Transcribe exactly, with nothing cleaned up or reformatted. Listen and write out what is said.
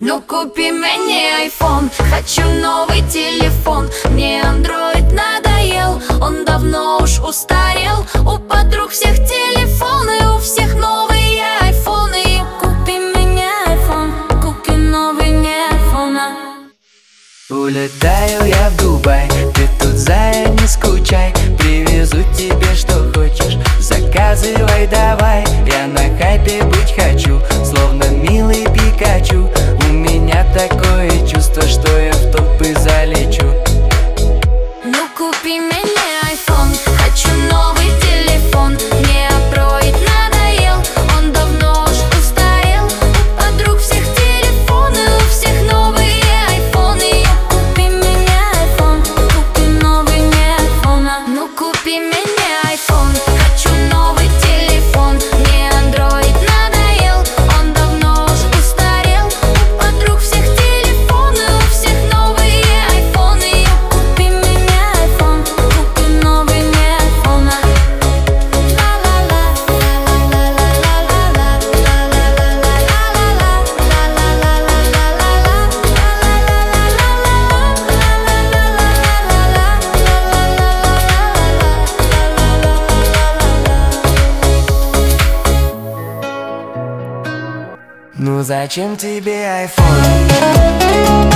Ну купи мне айфон, хочу новый телефон. Мне андроид надоел, он давно уж устарел. У подруг всех телефоны, у всех новые айфоны. Купи мне айфон, купи новый не айфона. Улетаю я в Дубай, ты тут, зая, не скучай. Привезу тебе что хочешь, заказывай давай. Я на хайпе быть хочу, словно милый Пикачу. У меня такое чувство, что я в топы залечу. Ну купи мне айфон, хочу новый телефон. Мне андроид надоел, он давно уж устарел. У подруг всех телефоны, у всех новые айфоны. Купи мне айфон, купи новый не айфона. Ну купи мне айфон, хочу новый телефон. Мне андроид надоел, он давно уж устарел. У подруг всех телефоны, у всех новые айфоны. Купи мне айфон, купи новый не айфона. Ну зачем тебе айфон?